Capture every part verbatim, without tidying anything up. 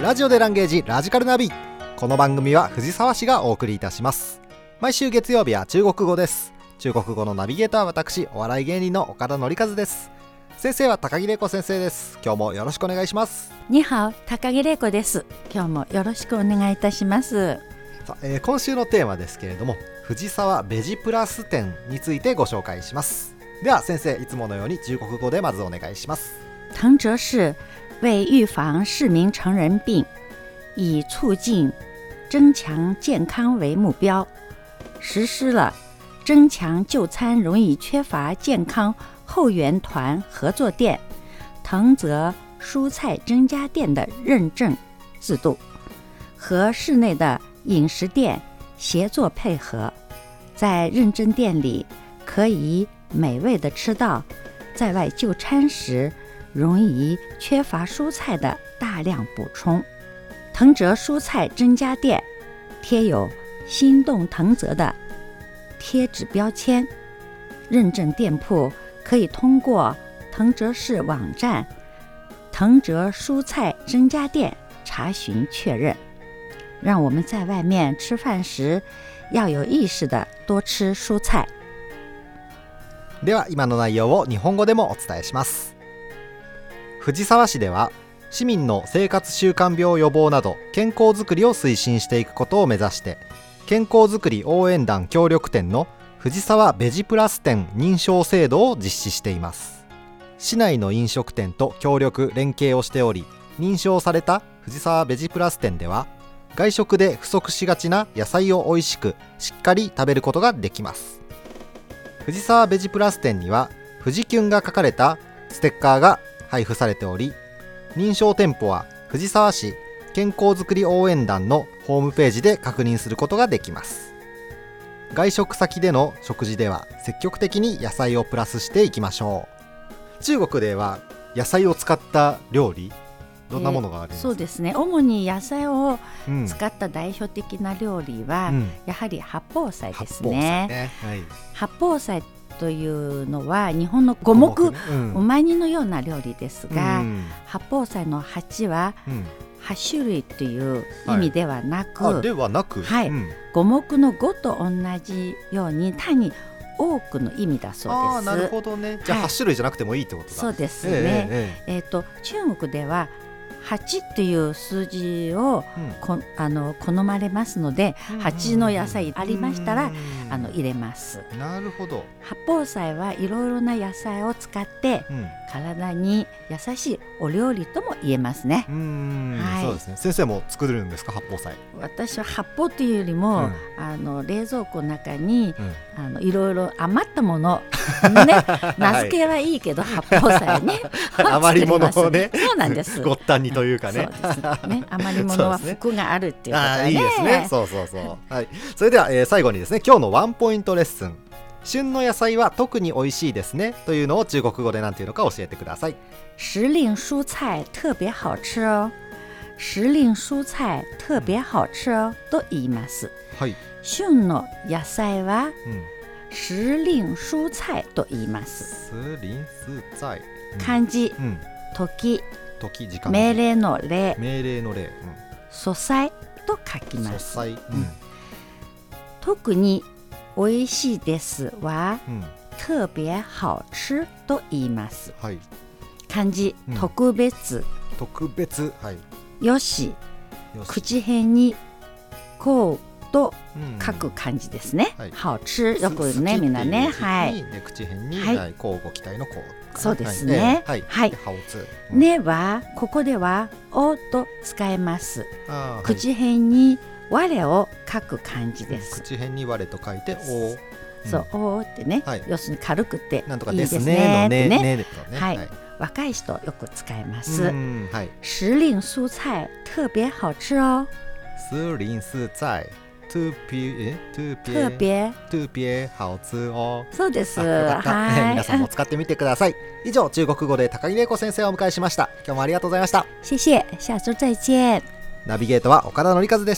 ラジオでランゲージラジカルナビ。この番組は藤沢市がお送りいたします。毎週月曜日は中国語です。中国語のナビゲーターは私、お笑い芸人の岡田典和です。先生は高木玲子先生です。今日もよろしくお願いします。 にはお、高木玲子です。今日もよろしくお願いいたします。 さあ、えー、今週のテーマですけれども、藤沢ベジプラス展についてご紹介します。では先生、いつものように中国語でまずお願いします。 藤泽市为预防市民成人病，以促进增强健康为目标，实施了增强就餐容易缺乏健康后援团合作店藤泽蔬菜增加店的认证制度，和市内的饮食店协作配合，在认证店里可以美味的吃到在外就餐时容易缺乏蔬菜的大量补充。藤泽蔬菜增加店贴有心动藤泽的贴纸标签，认证店铺可以通过藤泽市网站藤泽蔬菜增加店查询确认。让我们在外面吃饭时要有意识的多吃蔬菜。 では今の内容を日本語でもお伝えします。藤沢市では市民の生活習慣病予防など健康づくりを推進していくことを目指して健康づくり応援団協力店の藤沢ベジプラス店認証制度を実施しています。市内の飲食店と協力連携をしており、認証された藤沢ベジプラス店では外食で不足しがちな野菜を美味しくしっかり食べることができます。藤沢ベジプラス店には富士キュンが書かれたステッカーが配布されており、認証店舗は藤沢市健康づくり応援団のホームページで確認することができます。外食先での食事では積極的に野菜をプラスしていきましょう。中国では野菜を使った料理、どんなものがあるんですか？ えー、そうですね、主に野菜を使った代表的な料理は、うん、やはり八宝菜ですね。 八宝菜ね、はい、 八宝菜というのは日本の五目、ね、うん、おま煮のような料理ですが、うん、八宝菜の八は、うん、はち種類という意味ではなく、 はい、あではなく、 はい、うん、五目の五と同じように単に多くの意味だそうです。 あ、なるほどね。じゃあはち種類じゃなくてもいいってことだ。 そうですね。えーえーえー、と中国でははちという数字を、うん、こあの好まれますので、はちの野菜ありましたらあの入れます。 なるほど。 八宝菜はいろいろな野菜を使って、うん、体に優しいお料理とも言えますね。 うーん、はい、そうですね。先生も作れるんですか、八宝菜？ 私は八宝というよりも、うん、あの冷蔵庫の中に、うん、あのいろいろ余ったもの、ね、名付けはいいけど、はい、八宝菜ね余り物をね、 そうなんです。 ごったにというかね、 そうですね、余り物は福があるっていうことでね。 いいですね。そうそうそう、はい、それでは、えー、最後にですね、今日のワンポイントレッスン、旬の野菜は特に美味しいですねというのを中国語で何ていうのか教えてください。 時令蔬菜特別好吃哦。時令蔬菜特別好吃哦と言います。はい、旬の野菜は、うん、時令蔬菜と言います。 時令蔬菜、 うん、漢字、うん、時、 時時間命令の令、 命令の令、うん、 素菜と書きます。 素菜、うん、 特に美味しいですは、うん、特別好吃と言います。はい、漢字、うん、特別、 特別、はい、 よし、よし、口辺にこうと書く漢字ですね。うん、はい、好吃、よくね、みんなね、はい、 口辺に、はい、こうご期待のこう、 そうですね。はい、はい、 うん、 ねはここではおと使えます。口辺に我を書く漢字です。 口辺に我と書いてお、うん、 そう、おってね、はい、要するに軽くてなんとかいいですねってね、 ねねね、 はい、 はい、 若い人よく使います。 はい、 時令蔬菜特別好吃哦。 時令蔬菜特別特別特別好吃哦。 そうです。 はい、皆さんも使ってみてください。以上、中国語で高木玲子先生をお迎えしました。今日もありがとうございました。 謝謝、下周再見。 ナビゲートは岡田典和でした。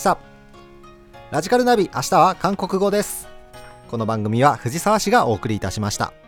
ラジカルナビ、明日は韓国語です。この番組は藤沢市がお送りいたしました。